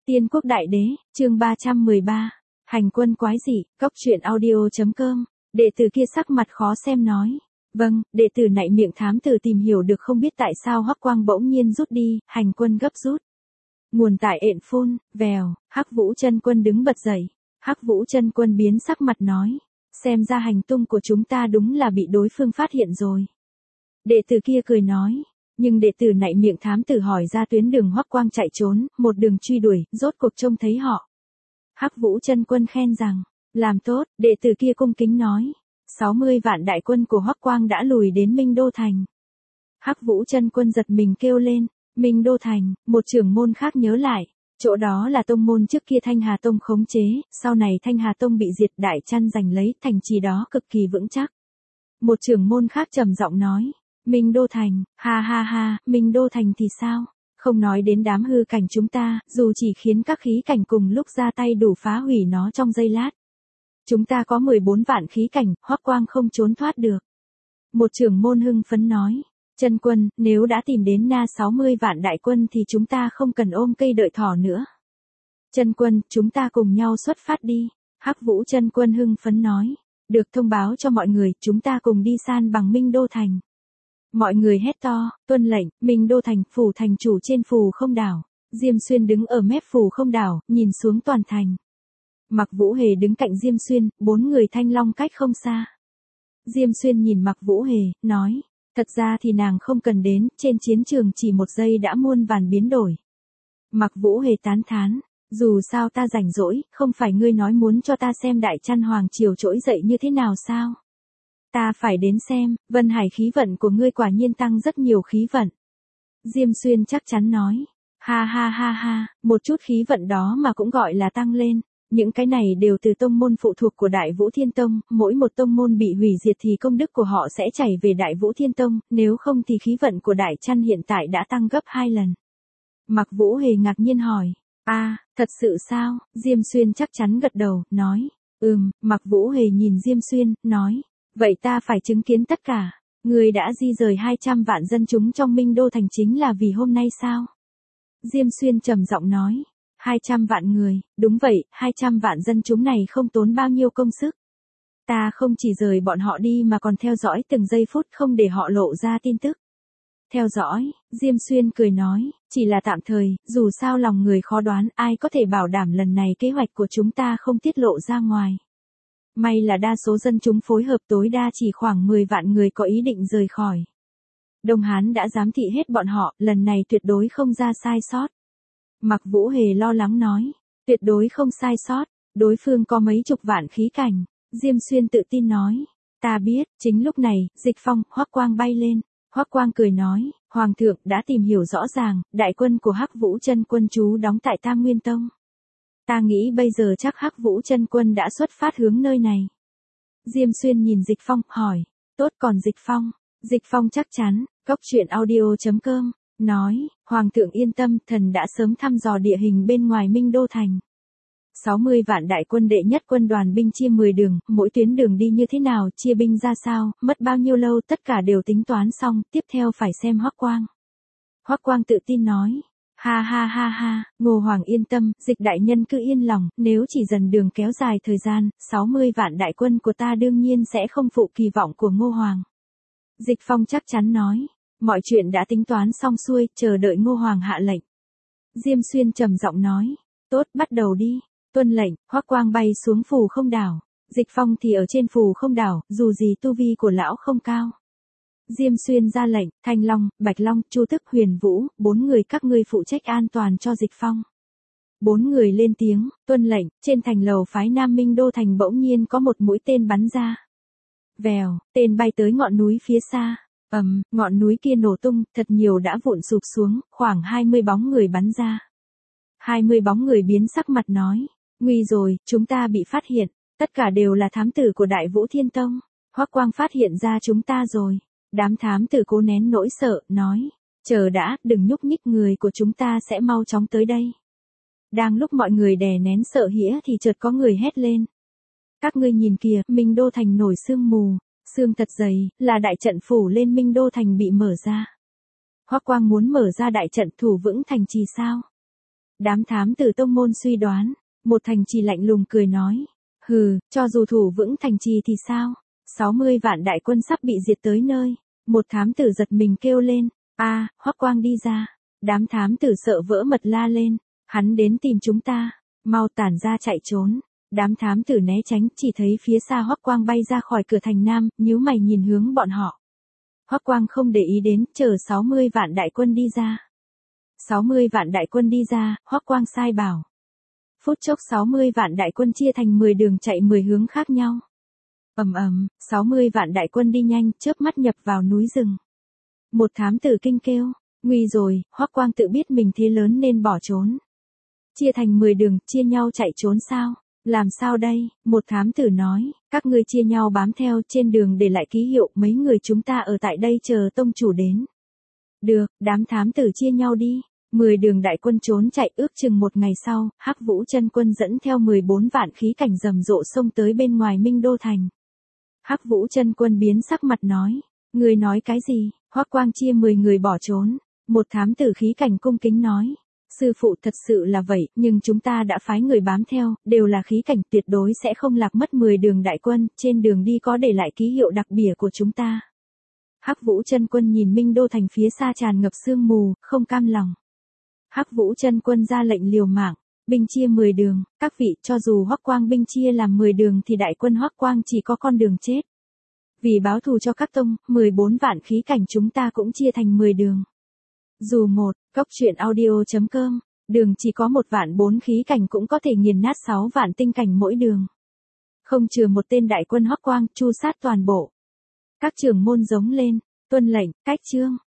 Tiên quốc đại đế, chương 313. Hành quân quái dị, cốc truyện audio.com. Đệ tử kia sắc mặt khó xem nói. Vâng, đệ tử nạy miệng thám tử tìm hiểu được không biết tại sao Hoắc Quang bỗng nhiên rút đi, hành quân gấp rút. Nguồn tại ện phun, vèo, Hắc Vũ Chân Quân đứng bật dậy. Hắc Vũ Chân Quân biến sắc mặt nói. Xem ra hành tung của chúng ta đúng là bị đối phương phát hiện rồi. Đệ tử kia cười nói. Nhưng đệ tử nạy miệng thám tử hỏi ra tuyến đường Hoắc Quang chạy trốn, một đường truy đuổi, rốt cuộc trông thấy họ. Hắc Vũ Chân Quân khen rằng, làm tốt, đệ tử kia cung kính nói. 60 vạn đại quân của Hoắc Quang đã lùi đến Minh Đô Thành. Hắc Vũ Chân Quân giật mình kêu lên, Minh Đô Thành, một trưởng môn khác nhớ lại. Chỗ đó là tông môn trước kia Thanh Hà Tông khống chế, sau này Thanh Hà Tông bị diệt, Đại Chăn giành lấy, thành trì đó cực kỳ vững chắc. Một trưởng môn khác trầm giọng nói. Minh Đô Thành, ha ha ha, Minh Đô Thành thì sao? Không nói đến đám hư cảnh chúng ta, dù chỉ khiến các khí cảnh cùng lúc ra tay đủ phá hủy nó trong giây lát. Chúng ta có 14 vạn khí cảnh, Hoắc Quang không trốn thoát được. Một trưởng môn hưng phấn nói, Chân Quân, nếu đã tìm đến na 60 vạn đại quân thì chúng ta không cần ôm cây đợi thỏ nữa. Chân Quân, chúng ta cùng nhau xuất phát đi. Hắc Vũ Chân Quân hưng phấn nói, được thông báo cho mọi người, chúng ta cùng đi san bằng Minh Đô Thành. Mọi người hét to, tuân lệnh, Minh Đô Thành, phủ thành chủ trên phù không đảo. Diêm Xuyên đứng ở mép phù không đảo, nhìn xuống toàn thành. Mạc Vũ Hề đứng cạnh Diêm Xuyên, 4 người thanh long cách không xa. Diêm Xuyên nhìn Mạc Vũ Hề, nói, thật ra thì nàng không cần đến, trên chiến trường chỉ một giây đã muôn vàn biến đổi. Mạc Vũ Hề tán thán, dù sao ta rảnh rỗi, không phải ngươi nói muốn cho ta xem Đại Chăn Hoàng Triều trỗi dậy như thế nào sao? Ta phải đến xem, Vân Hải khí vận của ngươi quả nhiên tăng rất nhiều khí vận. Diêm Xuyên chắc chắn nói, ha ha ha ha, một chút khí vận đó mà cũng gọi là tăng lên. Những cái này đều từ tông môn phụ thuộc của Đại Vũ Thiên Tông, mỗi một tông môn bị hủy diệt thì công đức của họ sẽ chảy về Đại Vũ Thiên Tông, nếu không thì khí vận của Đại Chăn hiện tại đã tăng gấp 2 lần. Mạc Vũ Hề ngạc nhiên hỏi, thật sự sao? Diêm Xuyên chắc chắn gật đầu, nói, Mạc Vũ Hề nhìn Diêm Xuyên, nói, vậy ta phải chứng kiến tất cả. Người đã di rời 200 vạn dân chúng trong Minh Đô Thành chính là vì hôm nay sao? Diêm Xuyên trầm giọng nói. 200 vạn người, đúng vậy, 200 vạn dân chúng này không tốn bao nhiêu công sức. Ta không chỉ rời bọn họ đi mà còn theo dõi từng giây phút không để họ lộ ra tin tức. Theo dõi, Diêm Xuyên cười nói, chỉ là tạm thời, dù sao lòng người khó đoán, ai có thể bảo đảm lần này kế hoạch của chúng ta không tiết lộ ra ngoài. May là đa số dân chúng phối hợp, tối đa chỉ khoảng 10 vạn người có ý định rời khỏi. Đông Hán đã giám thị hết bọn họ, lần này tuyệt đối không ra sai sót. Mạc Vũ Hề lo lắng nói, tuyệt đối không sai sót, đối phương có mấy chục vạn khí cảnh. Diêm Xuyên tự tin nói, ta biết. Chính lúc này, Dịch Phong, Hoắc Quang bay lên. Hoắc Quang cười nói, Hoàng thượng đã tìm hiểu rõ ràng, đại quân của Hắc Vũ Chân Quân trú đóng tại Tam Nguyên Tông. Ta nghĩ bây giờ chắc Hắc Vũ Chân Quân đã xuất phát hướng nơi này. Diêm Xuyên nhìn Dịch Phong, hỏi, tốt còn Dịch Phong? Dịch Phong chắc chắn, cốc truyện audio.com, nói, Hoàng thượng yên tâm, thần đã sớm thăm dò địa hình bên ngoài Minh Đô Thành. 60 vạn đại quân đệ nhất quân đoàn binh chia 10 đường, mỗi tuyến đường đi như thế nào, chia binh ra sao, mất bao nhiêu lâu, tất cả đều tính toán xong, tiếp theo phải xem Hoắc Quang. Hoắc Quang tự tin nói. Ha ha ha ha, Ngô Hoàng yên tâm, Dịch đại nhân cứ yên lòng, nếu chỉ dần đường kéo dài thời gian, 60 vạn đại quân của ta đương nhiên sẽ không phụ kỳ vọng của Ngô Hoàng. Dịch Phong chắc chắn nói, mọi chuyện đã tính toán xong xuôi, chờ đợi Ngô Hoàng hạ lệnh. Diêm Xuyên trầm giọng nói, tốt, bắt đầu đi. Tuân lệnh, Hoắc Quang bay xuống phù không đảo. Dịch Phong thì ở trên phù không đảo, dù gì tu vi của lão không cao. Diêm Xuyên ra lệnh, Thanh Long, Bạch Long, Chu Tức, Huyền Vũ, 4 người các ngươi phụ trách an toàn cho Dịch Phong. 4 người lên tiếng, tuân lệnh, trên thành lầu phái Nam Minh Đô Thành bỗng nhiên có một mũi tên bắn ra. Vèo, tên bay tới ngọn núi phía xa. Ngọn núi kia nổ tung, thật nhiều đã vụn sụp xuống, khoảng 20 bóng người bắn ra. 20 bóng người biến sắc mặt nói, nguy rồi, chúng ta bị phát hiện, tất cả đều là thám tử của Đại Vũ Thiên Tông. Hoắc Quang phát hiện ra chúng ta rồi. Đám thám tử cố nén nỗi sợ, nói, chờ đã, đừng nhúc nhích, người của chúng ta sẽ mau chóng tới đây. Đang lúc mọi người đè nén sợ hãi thì chợt có người hét lên. Các ngươi nhìn kìa, Minh Đô Thành nổi sương mù, sương thật dày, là đại trận phủ lên Minh Đô Thành bị mở ra. Hoắc Quang muốn mở ra đại trận thủ vững thành trì sao? Đám thám tử tông môn suy đoán, một thành trì lạnh lùng cười nói. Hừ, cho dù thủ vững thành trì thì sao? 60 vạn đại quân sắp bị diệt tới nơi. Một thám tử giật mình kêu lên. A, Hoắc Quang đi ra. Đám thám tử sợ vỡ mật la lên. Hắn đến tìm chúng ta. Mau tản ra chạy trốn. Đám thám tử né tránh, chỉ thấy phía xa Hoắc Quang bay ra khỏi cửa thành nam, nhíu mày nhìn hướng bọn họ. Hoắc Quang không để ý đến, chờ 60 vạn đại quân đi ra. 60 vạn đại quân đi ra, Hoắc Quang sai bảo. Phút chốc 60 vạn đại quân chia thành 10 đường chạy 10 hướng khác nhau. 60 vạn đại quân đi nhanh, chớp mắt nhập vào núi rừng. Một thám tử kinh kêu, nguy rồi, Hoắc Quang tự biết mình thế lớn nên bỏ trốn. Chia thành 10 đường, chia nhau chạy trốn sao? Làm sao đây? Một thám tử nói, các ngươi chia nhau bám theo trên đường để lại ký hiệu, mấy người chúng ta ở tại đây chờ tông chủ đến. Được, đám thám tử chia nhau đi. 10 đường đại quân trốn chạy, ước chừng một ngày sau, Hắc Vũ Chân Quân dẫn theo 14 vạn khí cảnh rầm rộ xông tới bên ngoài Minh Đô thành. Hắc Vũ Chân Quân biến sắc mặt nói, ngươi nói cái gì? Hoắc Quang chia 10 người bỏ trốn. Một thám tử khí cảnh cung kính nói, sư phụ thật sự là vậy, nhưng chúng ta đã phái người bám theo, đều là khí cảnh, tuyệt đối sẽ không lạc mất 10 đường đại quân, trên đường đi có để lại ký hiệu đặc biệt của chúng ta. Hắc Vũ Chân Quân nhìn Minh Đô thành phía xa tràn ngập sương mù, không cam lòng. Hắc Vũ Chân Quân ra lệnh liều mạng, binh chia 10 đường, các vị, cho dù Hoắc Quang binh chia làm 10 đường thì đại quân Hoắc Quang chỉ có con đường chết. Vì báo thù cho các tông, 14 vạn khí cảnh chúng ta cũng chia thành 10 đường. Dù một, coctruyện.audio.com, đường chỉ có 1 vạn 4 khí cảnh cũng có thể nghiền nát 6 vạn tinh cảnh mỗi đường. Không chừa một tên đại quân Hoắc Quang, chu sát toàn bộ. Các trưởng môn giống lên, tuân lệnh, cách chương.